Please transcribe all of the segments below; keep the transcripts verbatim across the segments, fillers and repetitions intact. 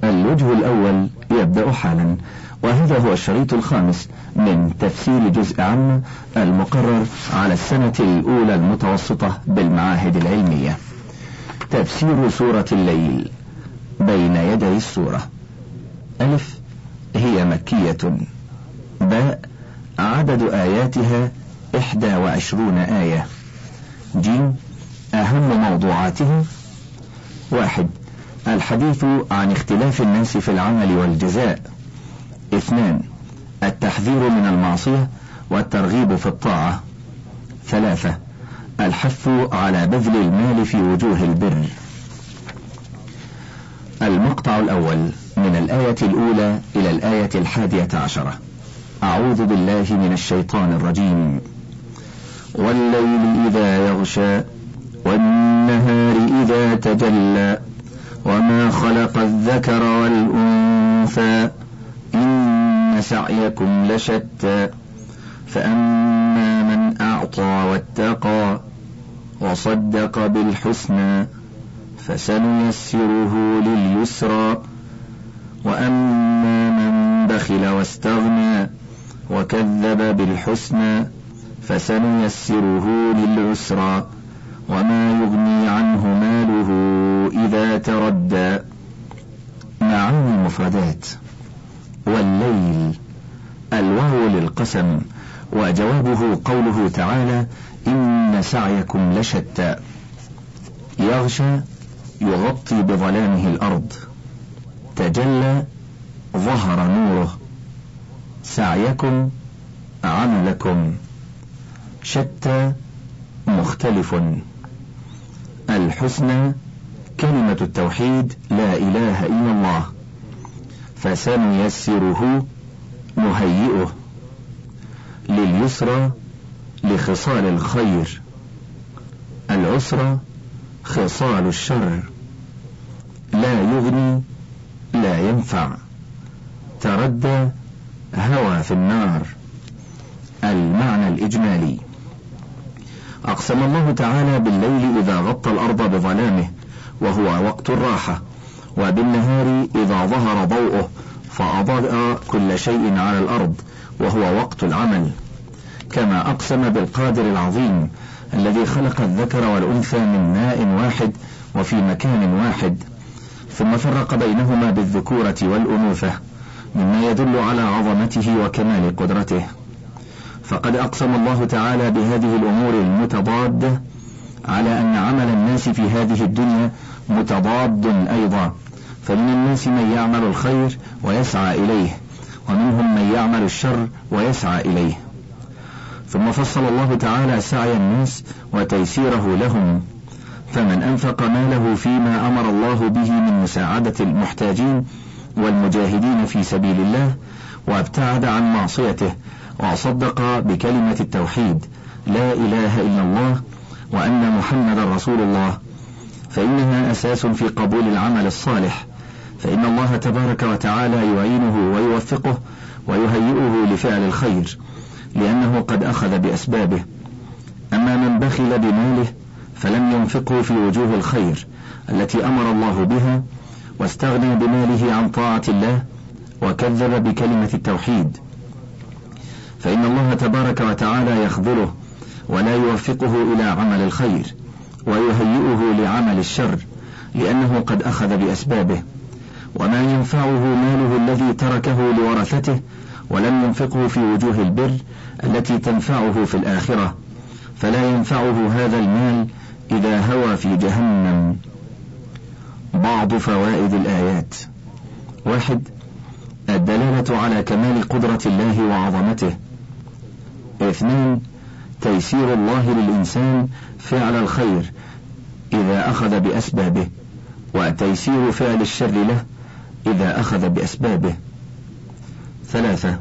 الوجه الأول يبدأ حالا، وهذا هو الشريط الخامس من تفسير جزء عام المقرر على السنة الأولى المتوسطة بالمعاهد العلمية. تفسير سورة الليل. بين يدي السورة. ألف، هي مكية. باء، عدد آياتها إحدى وعشرون آية. جيم، أهم موضوعاتها: واحد، الحديث عن اختلاف الناس في العمل والجزاء. اثنان، التحذير من المعصية والترغيب في الطاعة. ثلاثة، الحث على بذل المال في وجوه البر. المقطع الأول من الآية الأولى إلى الآية الحادية عشرة. أعوذ بالله من الشيطان الرجيم. والليل إذا يغشى والنهار إذا تجلى وما خلق الذكر والأنثى إن سعيكم لشتى فأما من أعطى واتقى وصدق بالحسنى فسنيسره لليسرى وأما من بخل واستغنى وكذب بالحسنى فسنيسره للعسرى وما يغني عنه ماله إذا تردى. معاني المفردات. والليل، الواو للقسم، وجوابه قوله تعالى إن سعيكم لشتى. يغشى، يغطي بظلامه الأرض. تجلى، ظهر نوره. سعيكم، عملكم. شتى، مختلف. الحسنى، كلمة التوحيد لا إله إلا الله. فسنيسره، نهيئه. لليسرى، لخصال الخير. العسرى، خصال الشر. لا يغني، لا ينفع. تردى، هوى في النار. المعنى الإجمالي: أقسم الله تعالى بالليل إذا غطى الأرض بظلامه وهو وقت الراحة، وبالنهار إذا ظهر ضوءه فأضاء كل شيء على الأرض وهو وقت العمل. كما أقسم بالقادر العظيم الذي خلق الذكر والأنثى من ماء واحد وفي مكان واحد، ثم فرق بينهما بالذكورة والأنوثة، مما يدل على عظمته وكمال قدرته. فقد أقسم الله تعالى بهذه الأمور المتضادة على أن عمل الناس في هذه الدنيا متضاد أيضا، فمن الناس من يعمل الخير ويسعى إليه، ومنهم من يعمل الشر ويسعى إليه. ثم فصل الله تعالى سعي الناس وتيسيره لهم، فمن أنفق ماله فيما أمر الله به من مساعدة المحتاجين والمجاهدين في سبيل الله، وابتعد عن معصيته، وصدق بكلمة التوحيد لا إله إلا الله وأن محمد رسول الله، فإنها أساس في قبول العمل الصالح، فإن الله تبارك وتعالى يعينه ويوفقه ويهيئه لفعل الخير، لأنه قد أخذ بأسبابه. أما من بخل بماله فلم ينفقه في وجوه الخير التي أمر الله بها، واستغنى بماله عن طاعة الله وكذب بكلمة التوحيد، فإن الله تبارك وتعالى يخذله ولا يوفقه إلى عمل الخير ويهيئه لعمل الشر، لأنه قد أخذ بأسبابه. وما ينفعه ماله الذي تركه لورثته ولم ينفقه في وجوه البر التي تنفعه في الآخرة، فلا ينفعه هذا المال إذا هوى في جهنم. بعض فوائد الآيات: واحد، الدلالة على كمال قدرة الله وعظمته. اثنين، تيسير الله للإنسان فعل الخير إذا أخذ بأسبابه، وتيسير فعل الشر له إذا أخذ بأسبابه. ثلاثة،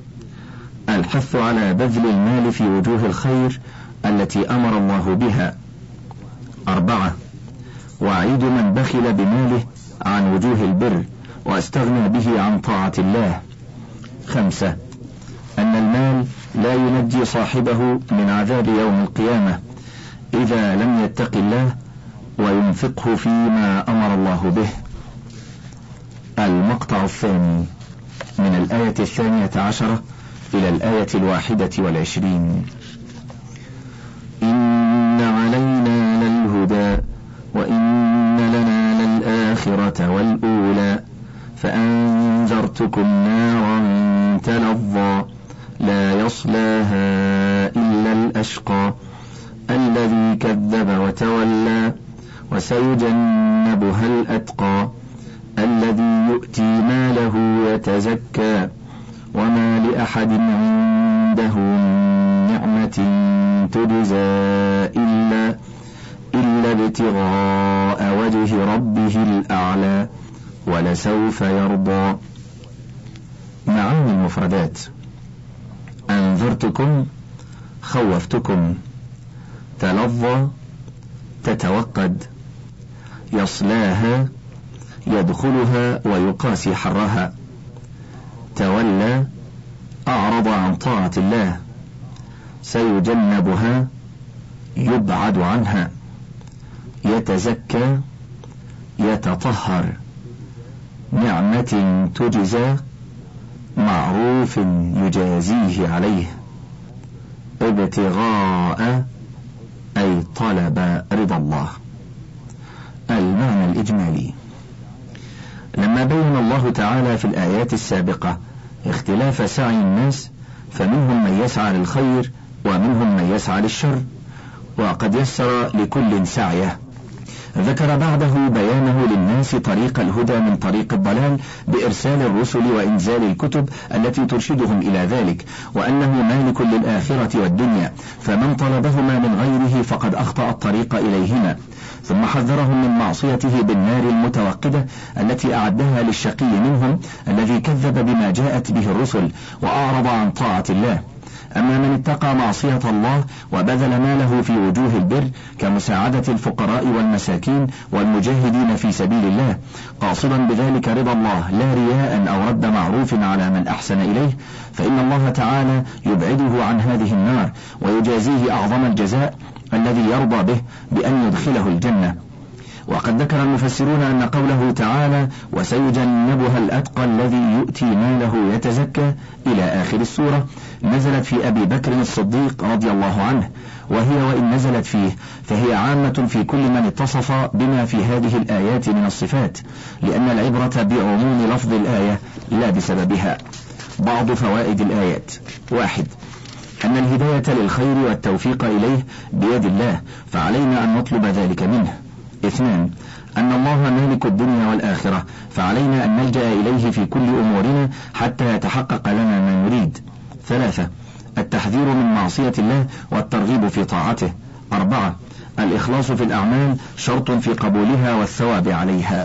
الحث على بذل المال في وجوه الخير التي أمر الله بها. أربعة، وعيد من بخل بماله عن وجوه البر واستغنى به عن طاعة الله. خمسة، أن المال لا ينجي صاحبه من عذاب يوم القيامة إذا لم يتق الله وينفقه فيما أمر الله به. المقطع الثاني من الآية الثانية عشرة إلى الآية الواحدة والعشرين. إن علينا للهدى وإن لنا للآخرة والأولى فأنذرتكم نارا تلظى لا يصلاها إلا الأشقى الذي كذب وتولى وسيجنبها الأتقى الذي يؤتي ماله يتزكى وما لأحد عنده من نعمة تجزى إلا إلا ابتغاء وجه ربه الأعلى ولسوف يرضى. معاني المفردات: أنذرتكم خوفتكم، تلظى تتوقد، يصلاها يدخلها ويقاسي حرها، تولى أعرض عن طاعة الله، سيجنبها يبعد عنها، يتزكى يتطهر، نعمة تجزى معروف يجازيه عليه، ابتغاء أي طلب رضا الله. المعنى الإجمالي: لما بين الله تعالى في الآيات السابقة اختلاف سعي الناس، فمنهم من يسعى للخير ومنهم من يسعى للشر، وقد يسر لكل سعيه. ذكر بعده بيانه للناس طريق الهدى من طريق الضلال بإرسال الرسل وإنزال الكتب التي ترشدهم إلى ذلك، وأنه مالك للآخرة والدنيا، فمن طلبهما من غيره فقد أخطأ الطريق إليهما. ثم حذرهم من معصيته بالنار المتوقدة التي أعدها للشقي منهم الذي كذب بما جاءت به الرسل وأعرض عن طاعة الله. أما من اتقى معصية الله وبذل ماله في وجوه البر كمساعدة الفقراء والمساكين والمجاهدين في سبيل الله قاصدا بذلك رضا الله لا رياء أو رد معروف على من أحسن إليه، فإن الله تعالى يبعده عن هذه النار ويجازيه أعظم الجزاء الذي يرضى به بأن يدخله الجنة. وقد ذكر المفسرون أن قوله تعالى وسيجنبها الأتقى الذي يؤتي ماله يتزكى إلى آخر السورة نزلت في أبي بكر الصديق رضي الله عنه، وهي وإن نزلت فيه فهي عامة في كل من اتصف بما في هذه الآيات من الصفات، لأن العبرة بعموم لفظ الآية لا بسببها. بعض فوائد الآيات: واحد، أن الهداية للخير والتوفيق إليه بيد الله، فعلينا أن نطلب ذلك منه. اثنان، أن الله مالك الدنيا والآخرة، فعلينا أن نلجأ إليه في كل أمورنا حتى يتحقق لنا ما نريد. ثلاثة، التحذير من معصية الله والترغيب في طاعته. أربعة، الإخلاص في الأعمال شرط في قبولها والثواب عليها.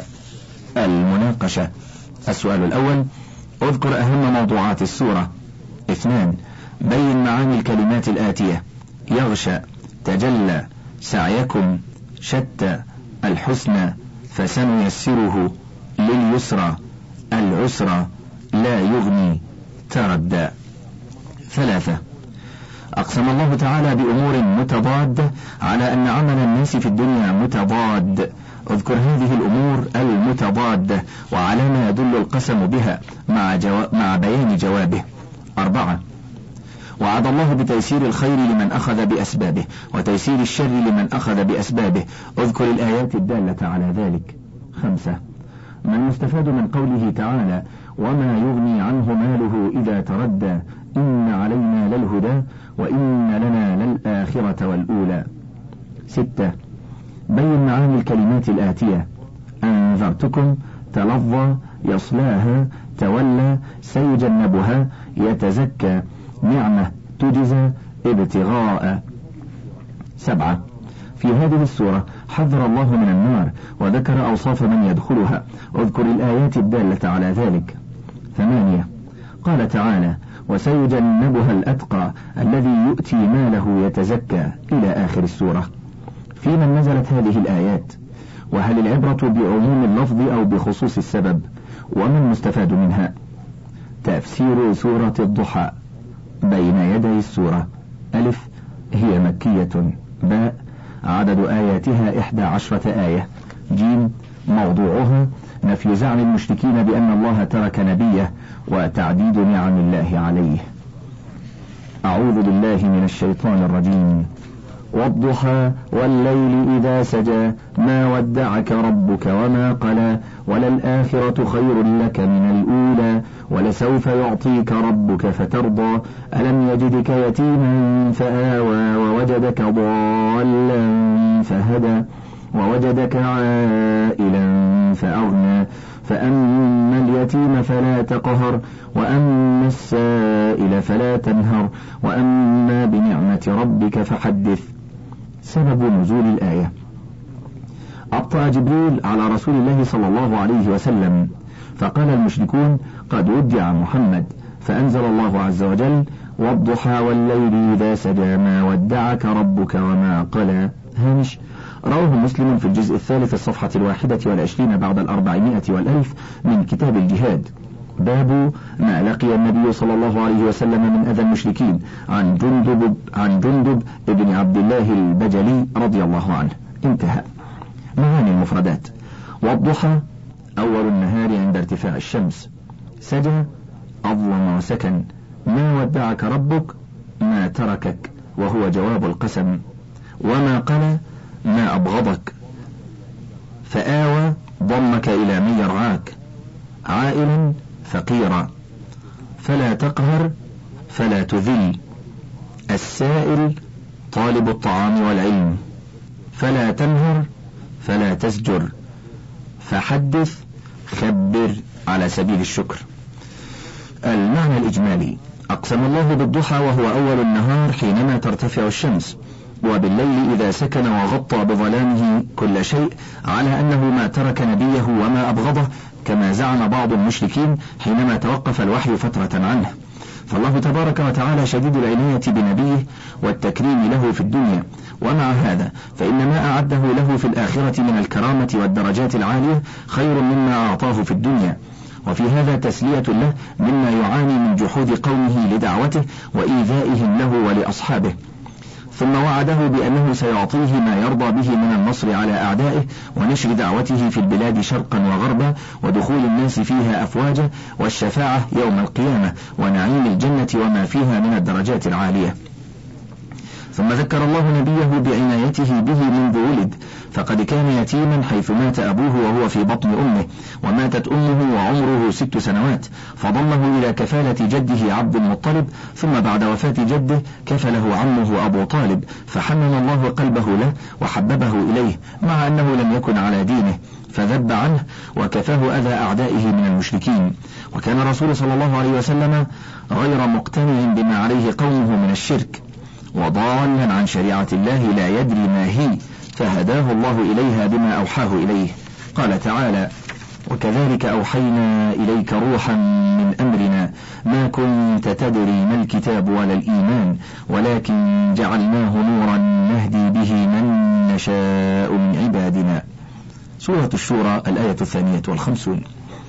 المناقشة: السؤال الأول: اذكر أهم موضوعات السورة. اثنان، بين معاني الكلمات الآتية: يغشى، تجلى، سعيكم، شتى، الحسنى، فسنيسره لليسرى، العسرى، لا يغني، تردى. ثلاثة، أقسم الله تعالى بأمور متضادة على أن عمل الناس في الدنيا متضاد. اذكر هذه الأمور المتضادة وعلى ما يدل القسم بها مع, جوا... مع بيان جوابه. أربعة، وعد الله بتيسير الخير لمن أخذ بأسبابه وتيسير الشر لمن أخذ بأسبابه. اذكر الآيات الدالة على ذلك. خمسة، ما المستفاد من قوله تعالى وما يغني عنه ماله إذا تردى إن علينا للهدى وإن لنا للآخرة والأولى. ستة، بين معاني الكلمات الآتية: أنذرتكم، تلظى، يصلاها، تولى، سيجنبها، يتزكى، نعمة، تجزى، ابتغاء. سبعة، في هذه السورة حذر الله من النار وذكر أوصاف من يدخلها. اذكر الآيات الدالة على ذلك. ثمانية، قال تعالى وسيجنبها الأتقى الذي يؤتي ماله يتزكى إلى آخر السورة. في من نزلت هذه الآيات؟ وهل العبرة بعموم اللفظ أو بخصوص السبب؟ وما المستفاد منها؟ تفسير سورة الضحى. بين يدي السورة: ألف، هي مكية. باء، عدد آياتها إحدى عشرة آية. جيم، موضوعها نفي زعم المشركين بأن الله ترك نبيه وتعديد نعم الله عليه. أعوذ بالله من الشيطان الرجيم. والضحى والليل إذا سجى ما ودعك ربك وما قلى وللآخرة خير لك من الأولى ولسوف يعطيك ربك فترضى ألم يجدك يتيما فآوى ووجدك ضالا فهدى ووجدك عائلا فأغنى فأما اليتيم فلا تقهر وأما السائل فلا تنهر وأما بنعمة ربك فحدث. سبب نزول الآية: أبطأ جبريل على رسول الله صلى الله عليه وسلم، فقال المشركون: قد ودع محمد، فأنزل الله عز وجل: والضحى والليل إذا سجى ما ودعك ربك وما قلى. هامش: رواه مسلم في الجزء الثالث الصفحة الواحدة والعشرين بعد الأربعمائة والألف من كتاب الجهاد. باب ما لقي النبي صلى الله عليه وسلم من أذى المشركين، عن جندب عن جندب ابن عبد الله البجلي رضي الله عنه. انتهى. معاني المفردات: والضحى أول النهار عند ارتفاع الشمس، سجى أظلم وسكن، ما ودعك ربك ما تركك وهو جواب القسم، وما قلى ما أبغضك، فآوى ضمك إلى من يرعاك، عائلا فقيرا، فلا تقهر فلا تذل، السائل طالب الطعام والعلم، فلا تنهر فلا تزجر، فحدث خبر على سبيل الشكر. المعنى الإجمالي: أقسم الله بالضحى وهو أول النهار حينما ترتفع الشمس، وبالليل إذا سكن وغطى بظلامه كل شيء، على أنه ما ترك نبيه وما أبغضه كما زعم بعض المشركين حينما توقف الوحي فترة عنه. فالله تبارك وتعالى شديد العناية بنبيه والتكريم له في الدنيا، ومع هذا فإن ما أعده له في الآخرة من الكرامة والدرجات العالية خير مما أعطاه في الدنيا، وفي هذا تسلية له مما يعاني من جحود قومه لدعوته وإيذائهم له ولأصحابه. ثم وعده بأنه سيعطيه ما يرضى به من النصر على أعدائه ونشر دعوته في البلاد شرقا وغربا ودخول الناس فيها أفواجا والشفاعة يوم القيامة ونعيم الجنة وما فيها من الدرجات العالية. ثم ذكر الله نبيه بعنايته به منذ ولد، فقد كان يتيما حيث مات أبوه وهو في بطن أمه، وماتت أمه وعمره ست سنوات، فضمه إلى كفالة جده عبد المطلب، ثم بعد وفاة جده كفله عمه أبو طالب، فحنن الله قلبه له وحببه إليه مع أنه لم يكن على دينه، فذب عنه وكفاه أذى أعدائه من المشركين. وكان الرسول صلى الله عليه وسلم غير مقتنع بما عليه قومه من الشرك، وضالا عن شريعة الله لا يدري ما هي، فهداه الله إليها بما أوحاه إليه. قال تعالى: وكذلك أوحينا إليك روحا من أمرنا ما كنت تدري ما الكتاب ولا الإيمان ولكن جعلناه نورا نهدي به من نشاء من عبادنا. سورة الشورى الآية الثانية والخمسون.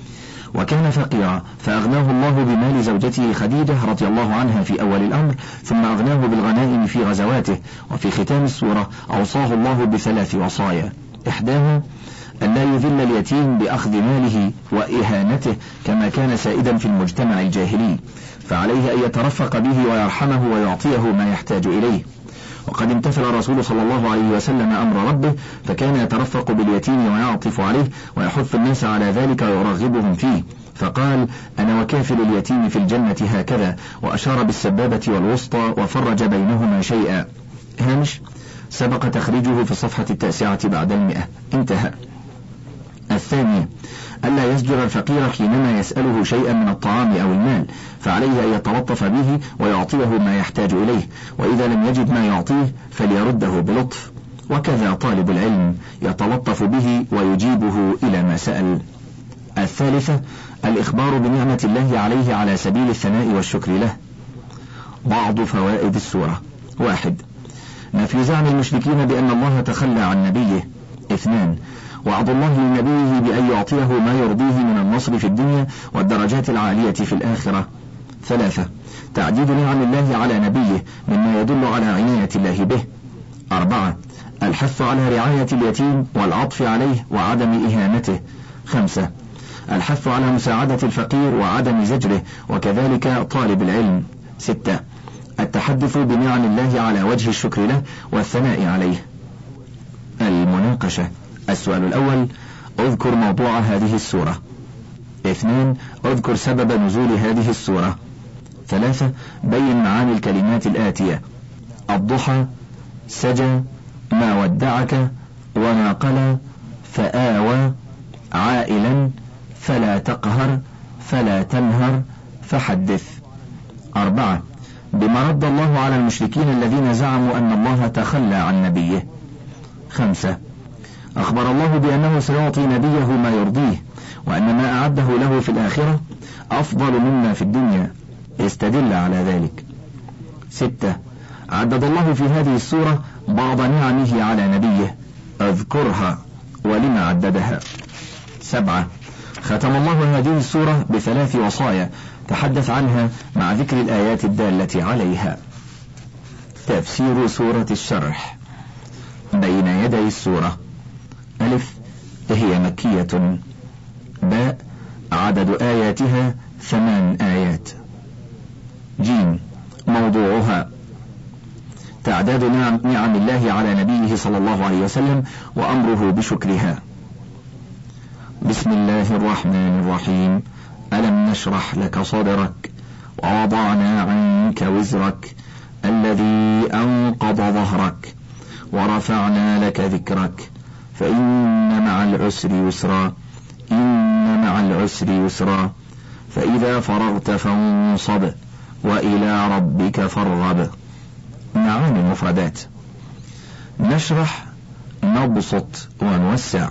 وكان فقيرا فأغناه الله بمال زوجته خديجة رضي الله عنها في أول الأمر، ثم أغناه بالغنائم في غزواته. وفي ختام السورة أوصاه الله بثلاث وصايا: إحداها أن لا يذل اليتيم بأخذ ماله وإهانته كما كان سائدا في المجتمع الجاهلي، فعليه أن يترفق به ويرحمه ويعطيه ما يحتاج إليه. وقد امتثل الرسول صلى الله عليه وسلم أمر ربه، فكان يترفق باليتيم ويعطف عليه ويحث الناس على ذلك ويرغبهم فيه، فقال: أنا وكافل اليتيم في الجنة هكذا، وأشار بالسبابة والوسطى وفرج بينهما شيئا. هامش: سبق تخريجه في الصفحة التاسعة بعد المئة. انتهى. الثانية: ألا يزجر الفقير حينما يسأله شيئا من الطعام أو المال، فعليه أن يتلطف به ويعطيه ما يحتاج إليه، وإذا لم يجد ما يعطيه فليرده بلطف. وكذا طالب العلم يتلطف به ويجيبه إلى ما سأل. الثالثة: الإخبار بنعمة الله عليه على سبيل الثناء والشكر له. بعض فوائد السورة: واحد: نفي زعم المشركين بأن الله تخلى عن نبيه. اثنان: وعد الله لنبيه بأن يعطيه ما يرضيه من النصر في الدنيا والدرجات العالية في الآخرة. ثلاثة: تعديد نعم الله على نبيه مما يدل على عناية الله به. أربعة: الحث على رعاية اليتيم والعطف عليه وعدم إهانته. خمسة: الحث على مساعدة الفقير وعدم زجره وكذلك طالب العلم. ستة التحدث بنعم الله على وجه الشكر له والثناء عليه. المناقشة. السؤال الأول: اذكر موضوع هذه السورة. اثنين اذكر سبب نزول هذه السورة. ثلاثة بين معاني الكلمات الآتية: الضحى، سجى، ما ودعك، وما قلى، فآوى، عائلا، فلا تقهر، فلا تنهر، فحدث. أربعة بما رد الله على المشركين الذين زعموا أن الله تخلى عن نبيه. خمسة أخبر الله بأنه سيعطي نبيه ما يرضيه وأن ما أعده له في الآخرة أفضل مما في الدنيا، استدل على ذلك. ستة عدد الله في هذه السورة بعض نعمه على نبيه، اذكرها ولما عددها. سبعة ختم الله هذه السورة بثلاث وصايا تحدث عنها مع ذكر الآيات الدالة عليها. تفسير سورة الشرح. بين يدي السورة: ألف هي مكية. باء عدد آياتها ثمان آيات. جيم موضوعها تعداد نعم, نعم الله على نبيه صلى الله عليه وسلم وأمره بشكرها. بسم الله الرحمن الرحيم. ألم نشرح لك صدرك ووضعنا عنك وزرك الذي أنقض ظهرك ورفعنا لك ذكرك فإن مع العسر يسرا إن مع العسر يسرا فإذا فرغت فانصب وإلى ربك فارغب. معاني المفردات: نشرح نبسط ونوسع،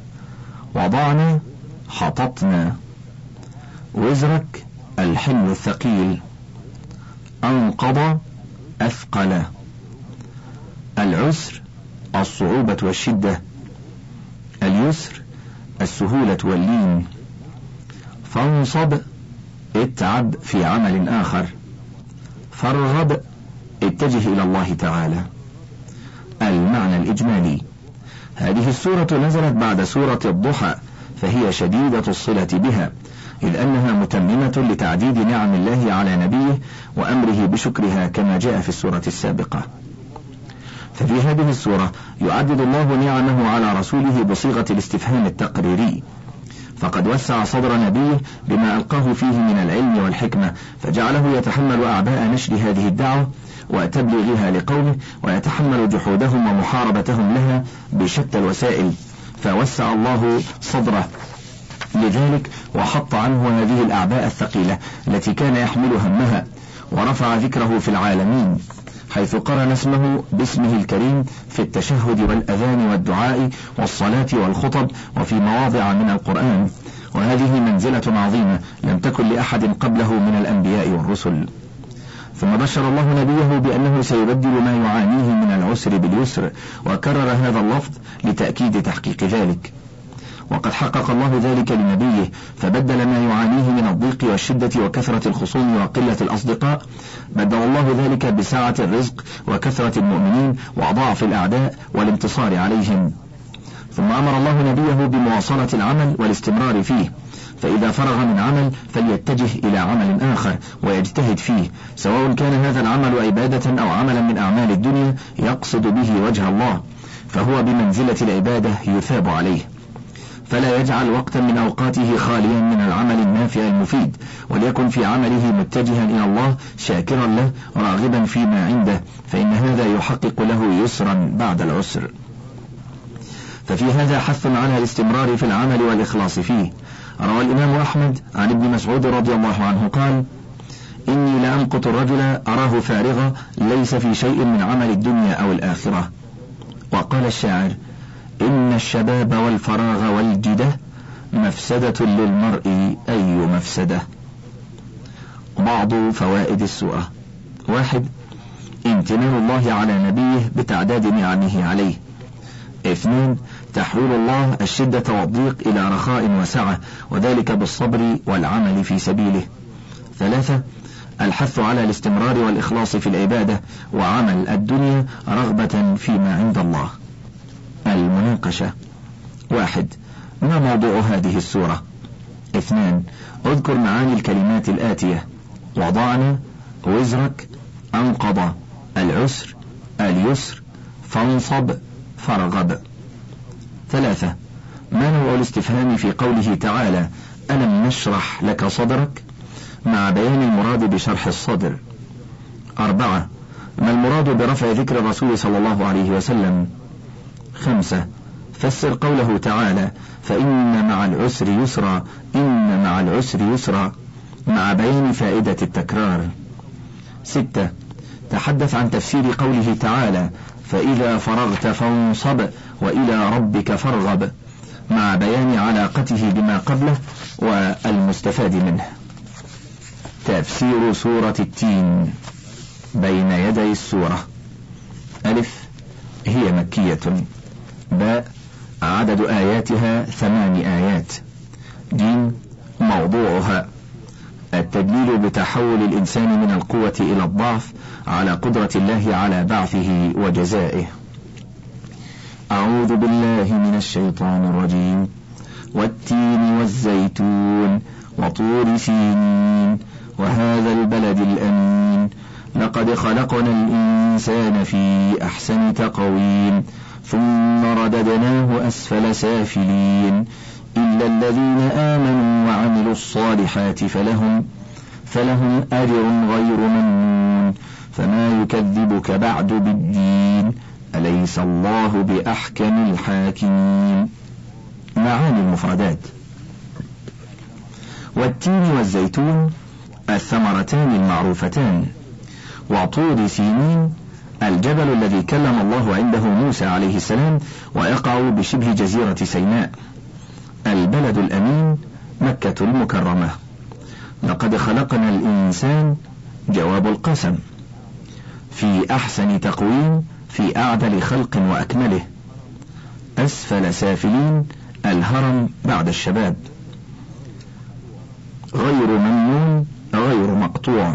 وضعنا حططنا، وزرك الحمل الثقيل، أنقض أثقل، العسر الصعوبة والشدة، اليسر السهولة واللين، فانصب اتعب في عمل آخر، فارغب اتجه إلى الله تعالى. المعنى الإجمالي: هذه السورة نزلت بعد سورة الضحى، فهي شديدة الصلة بها، إذ أنها متممة لتعديد نعم الله على نبيه وأمره بشكرها كما جاء في السورة السابقة. ففي هذه السورة يعدد الله نعمه على رسوله بصيغة الاستفهام التقريري، فقد وسع صدر نبيه بما ألقاه فيه من العلم والحكمة، فجعله يتحمل أعباء نشر هذه الدعوة وتبليغها لقومه، ويتحمل جحودهم ومحاربتهم لها بشتى الوسائل، فوسع الله صدره لذلك وحط عنه هذه الأعباء الثقيلة التي كان يحمل همها، ورفع ذكره في العالمين، حيث قرن اسمه باسمه الكريم في التشهد والأذان والدعاء والصلاة والخطب وفي مواضع من القرآن، وهذه منزلة عظيمة لم تكن لأحد قبله من الأنبياء والرسل. ثم بشر الله نبيه بأنه سيبدل ما يعانيه من العسر باليسر، وكرر هذا اللفظ لتأكيد تحقيق ذلك، وقد حقق الله ذلك لنبيه، فبدل ما يعانيه من الضيق والشدة وكثرة الخصوم وقلة الأصدقاء، بدل الله ذلك بسعة الرزق وكثرة المؤمنين وضعف الأعداء والانتصار عليهم. ثم أمر الله نبيه بمواصلة العمل والاستمرار فيه، فإذا فرغ من عمل فليتجه إلى عمل آخر ويجتهد فيه، سواء كان هذا العمل عبادة أو عملا من أعمال الدنيا يقصد به وجه الله، فهو بمنزلة العبادة يثاب عليه. فلا يجعل وقتا من أوقاته خاليا من العمل النافع المفيد، وليكن في عمله متجها إلى الله شاكرا له راغبا فيما عنده، فإن هذا يحقق له يسرا بعد العسر. ففي هذا حث على الاستمرار في العمل والإخلاص فيه. روى الإمام أحمد عن ابن مسعود رضي الله عنه قال: إني لأمقت الرجل أراه فارغا ليس في شيء من عمل الدنيا أو الآخرة. وقال الشاعر: إن الشباب والفراغ والجدة مفسدة للمرء أي مفسدة. بعض فوائد السورة: واحد امتنان الله على نبيه بتعداد نعمه عليه. اثنين تحويل الله الشدة والضيق إلى رخاء وسعة، وذلك بالصبر والعمل في سبيله. ثلاثة الحث على الاستمرار والإخلاص في العبادة وعمل الدنيا رغبة فيما عند الله. المناقشة: واحد ما موضوع هذه السورة؟ اثنان، اذكر معاني الكلمات الآتية: وضعنا، وزرك، أنقض، العسر، اليسر، فانصب، فارغب. ثلاثة، ما نوع الاستفهام في قوله تعالى: ألم نشرح لك صدرك، مع بيان المراد بشرح الصدر. أربعة، ما المراد برفع ذكر الرسول صلى الله عليه وسلم. خمسة، فسر قوله تعالى: فإن مع العسر يسرا، إن مع العسر يسرا، مع بيان فائدة التكرار. ستة، تحدث عن تفسير قوله تعالى: فإذا فرغت فانصب وإلى ربك فارغب، مع بيان علاقته بما قبله والمستفاد منه. تفسير سورة التين بين يدي السورة. ألف، هي مكية. باء، عدد آياتها ثمان آيات. جيم، موضوعها التدليل بتحول الإنسان من القوة إلى الضعف على قدرة الله على بعثه وجزائه. أعوذ بالله من الشيطان الرجيم. والتين والزيتون وطور سينين وهذا البلد الأمين لقد خلقنا الإنسان في أحسن تقويم ثم رددناه أسفل سافلين إلا الذين آمنوا وعملوا الصالحات فلهم فلهم أجر غير ممنون فما يكذبك بعد بالدين أليس الله بأحكم الحاكمين. معاني المفردات. والتين والزيتون الثمرتان المعروفتان، وطور سينين الجبل الذي كلم الله عنده موسى عليه السلام ويقع بشبه جزيرة سيناء. البلد الأمين مكة المكرمة. لقد خلقنا الإنسان جواب القسم. في أحسن تقويم في أعدل خلق وأكمله. أسفل سافلين الهرم بعد الشباب. غير ممنون غير مقطوع.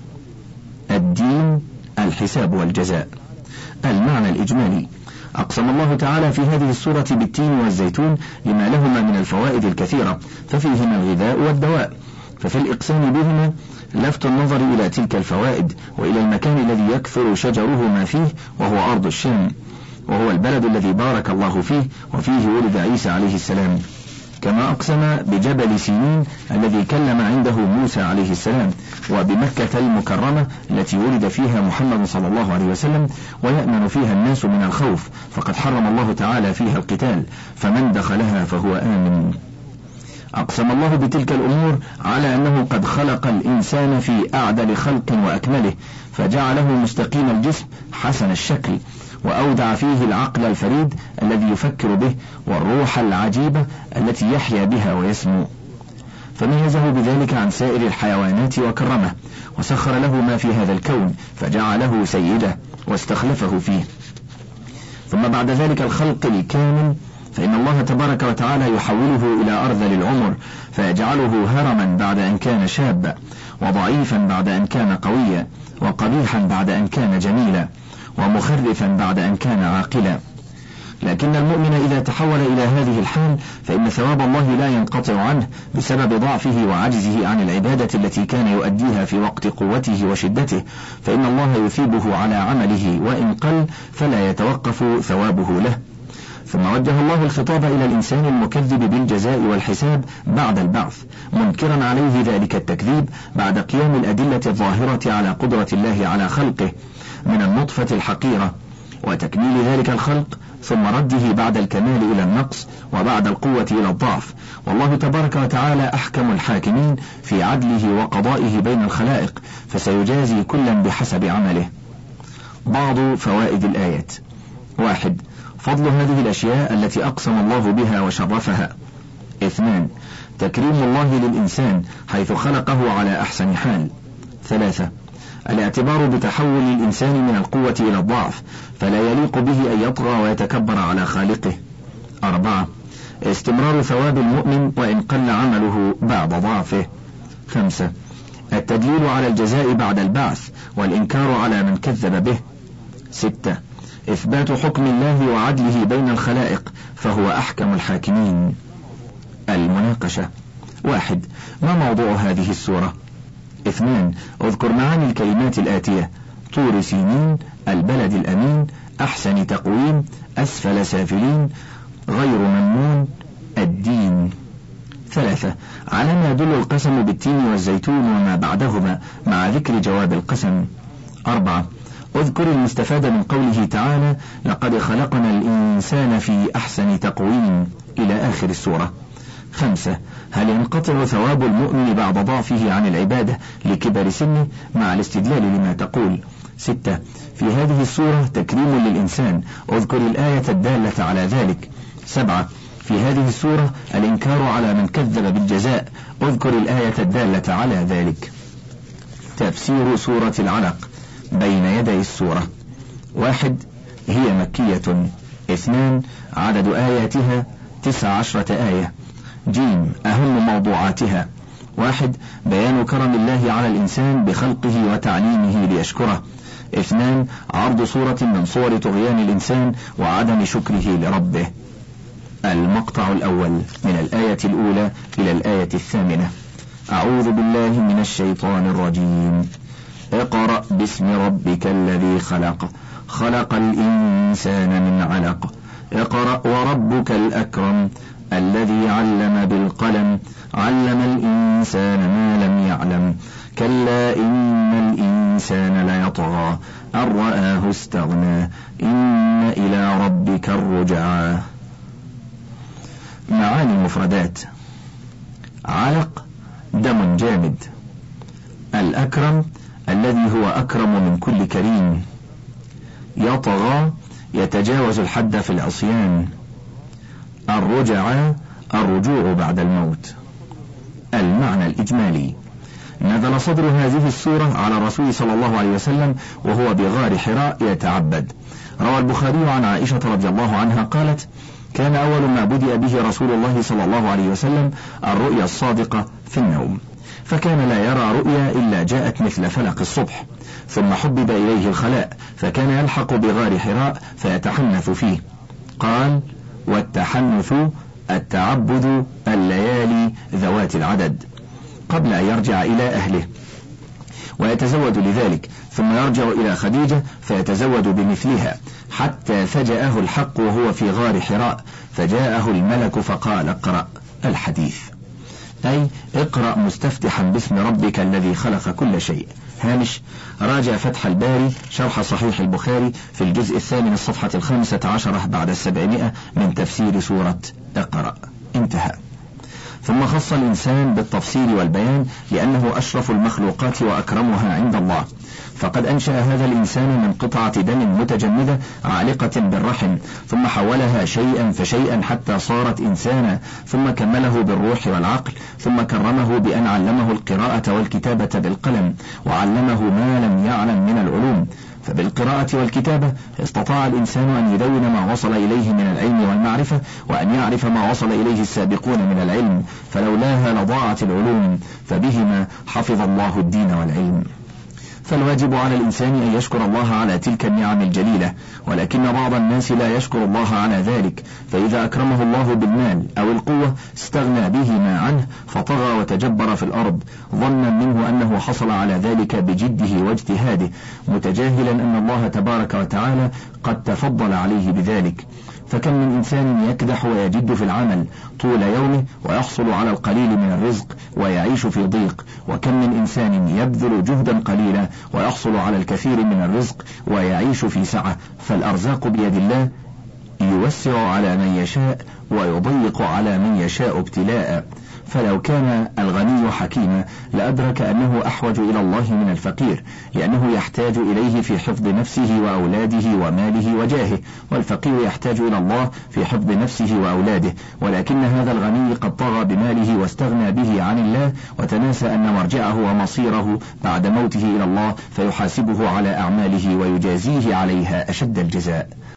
الدين الحساب والجزاء. المعنى الإجمالي: أقسم الله تعالى في هذه السورة بالتين والزيتون لما لهما من الفوائد الكثيرة، ففيهما الغذاء والدواء، ففي الإقسام بهما لفت النظر إلى تلك الفوائد وإلى المكان الذي يكثر شجرهما فيه وهو أرض الشام، وهو البلد الذي بارك الله فيه وفيه ولد عيسى عليه السلام. كما أقسم بجبل سينين الذي كلم عنده موسى عليه السلام، وبمكة المكرمة التي ولد فيها محمد صلى الله عليه وسلم ويأمن فيها الناس من الخوف، فقد حرم الله تعالى فيها القتال، فمن دخلها فهو آمن. أقسم الله بتلك الأمور على أنه قد خلق الإنسان في أعدل خلق وأكمله، فجعله مستقيم الجسم حسن الشكل، وأودع فيه العقل الفريد الذي يفكر به، والروح العجيبة التي يحيا بها ويسمو، فميزه بذلك عن سائر الحيوانات وكرمه، وسخر له ما في هذا الكون فجعله سيده واستخلفه فيه. ثم بعد ذلك الخلق الكامل فإن الله تبارك وتعالى يحوله إلى أرذل العمر فيجعله هرما بعد أن كان شابا، وضعيفا بعد أن كان قويا، وقبيحا بعد أن كان جميلا، ومخرفا بعد أن كان عاقلا. لكن المؤمن إذا تحول إلى هذه الحال فإن ثواب الله لا ينقطع عنه بسبب ضعفه وعجزه عن العبادة التي كان يؤديها في وقت قوته وشدته، فإن الله يثيبه على عمله وإن قل فلا يتوقف ثوابه له. ثم وجه الله الخطاب إلى الإنسان المكذب بالجزاء والحساب بعد البعث، منكرا عليه ذلك التكذيب بعد قيام الأدلة الظاهرة على قدرة الله على خلقه من النطفة الحقيرة وتكميل ذلك الخلق، ثم رده بعد الكمال إلى النقص وبعد القوة إلى الضعف. والله تبارك وتعالى أحكم الحاكمين في عدله وقضائه بين الخلائق، فسيجازي كلا بحسب عمله. بعض فوائد الآيات: واحد، فضل هذه الأشياء التي أقسم الله بها وشرفها. اثنان، تكريم الله للإنسان حيث خلقه على أحسن حال. ثلاثة، الاعتبار بتحول الإنسان من القوة إلى الضعف، فلا يليق به أن يطغى ويتكبر على خالقه. أربعة، استمرار ثواب المؤمن وإن قل عمله بعد ضعفه. خمسة، التدليل على الجزاء بعد البعث والإنكار على من كذب به. ستة، إثبات حكم الله وعدله بين الخلائق فهو أحكم الحاكمين. المناقشة: واحد. ما موضوع هذه السورة؟ اثنان. اذكر معاني الكلمات الآتية: طور سينين، البلد الأمين، أحسن تقويم، أسفل سافلين، غير ممنون، الدين. ثلاثة. على ما يدل القسم بالتين والزيتون وما بعدهما مع ذكر جواب القسم. أربعة. اذكر المستفاد من قوله تعالى: لقد خلقنا الإنسان في أحسن تقويم، إلى آخر السورة. خمسة. هل ينقطع ثواب المؤمن بعد ضعفه عن العبادة لكبر سنه، مع الاستدلال لما تقول؟ ستة. في هذه السورة تكريم للإنسان، اذكر الآية الدالة على ذلك. سبعة. في هذه السورة الإنكار على من كذب بالجزاء، اذكر الآية الدالة على ذلك. تفسير سورة العلق بين يدي السورة. واحد. هي مكية. اثنان. عدد آياتها تسع عشرة آية. جيم. أهم موضوعاتها: واحد. بيان كرم الله على الإنسان بخلقه وتعليمه ليشكره. اثنان. عرض صورة من صور طغيان الإنسان وعدم شكره لربه. المقطع الأول من الآية الأولى إلى الآية الثامنة. أعوذ بالله من الشيطان الرجيم. اقرأ باسم ربك الذي خلق، خلق الإنسان من علق. اقرأ وربك الأكرم الذي علم بالقلم، علم الإنسان ما لم يعلم. كلا إن الإنسان ليطغى أن رآه استغنى، إن إلى ربك الرجعى. معاني المفردات: علق دم جامد. الأكرم الذي هو أكرم من كل كريم. يطغى يتجاوز الحد في العصيان. الرجعى الرجوع بعد الموت. المعنى الإجمالي: نزل صدر هذه السورة على الرسول صلى الله عليه وسلم وهو بغار حراء يتعبد. روى البخاري عن عائشة رضي الله عنها قالت: كان أول ما بدأ به رسول الله صلى الله عليه وسلم الرؤيا الصادقة في النوم، فكان لا يرى رؤيا إلا جاءت مثل فلق الصبح، ثم حبب إليه الخلاء فكان يلحق بغار حراء فيتحنث فيه. قال: والتحنث التعبد الليالي ذوات العدد، قبل أن يرجع إلى أهله ويتزود لذلك، ثم يرجع إلى خديجة فيتزود بمثلها، حتى فجأه الحق وهو في غار حراء، فجاءه الملك فقال: اقرأ. الحديث أي اقرأ مستفتحا باسم ربك الذي خلق كل شيء. هامش: راجع فتح الباري شرح صحيح البخاري في الجزء الثامن الصفحة الخامسة عشرة بعد السبعمائة من تفسير سورة اقرأ. انتهى. ثم خص الإنسان بالتفصيل والبيان لأنه أشرف المخلوقات وأكرمها عند الله، فقد أنشأ هذا الإنسان من قطعة دم متجمدة عالقة بالرحم، ثم حولها شيئا فشيئا حتى صارت إنسانا، ثم كمله بالروح والعقل، ثم كرمه بأن علمه القراءة والكتابة بالقلم، وعلمه ما لم يعلم من العلوم. فبالقراءة والكتابة استطاع الإنسان أن يدون ما وصل إليه من العلم والمعرفة، وأن يعرف ما وصل إليه السابقون من العلم، فلولاها لضاعت العلوم، فبهما حفظ الله الدين والعلم. فالواجب على الإنسان أن يشكر الله على تلك النعم الجليلة، ولكن بعض الناس لا يشكر الله على ذلك، فإذا أكرمه الله بالمال أو القوة استغنى بهما عنه فطغى وتجبر في الأرض، ظنا منه أنه حصل على ذلك بجده واجتهاده، متجاهلا أن الله تبارك وتعالى قد تفضل عليه بذلك. فكم من إنسان يكدح ويجد في العمل طول يومه ويحصل على القليل من الرزق ويعيش في ضيق، وكم من إنسان يبذل جهدا قليلا ويحصل على الكثير من الرزق ويعيش في سعة. فالأرزاق بيد الله، يوسع على من يشاء ويضيق على من يشاء ابتلاء. فلو كان الغني حكيما لأدرك أنه أحوج إلى الله من الفقير، لأنه يحتاج إليه في حفظ نفسه وأولاده وماله وجاهه، والفقير يحتاج إلى الله في حفظ نفسه وأولاده، ولكن هذا الغني قد طغى بماله واستغنى به عن الله، وتناسى أن مرجعه ومصيره بعد موته إلى الله، فيحاسبه على أعماله ويجازيه عليها أشد الجزاء.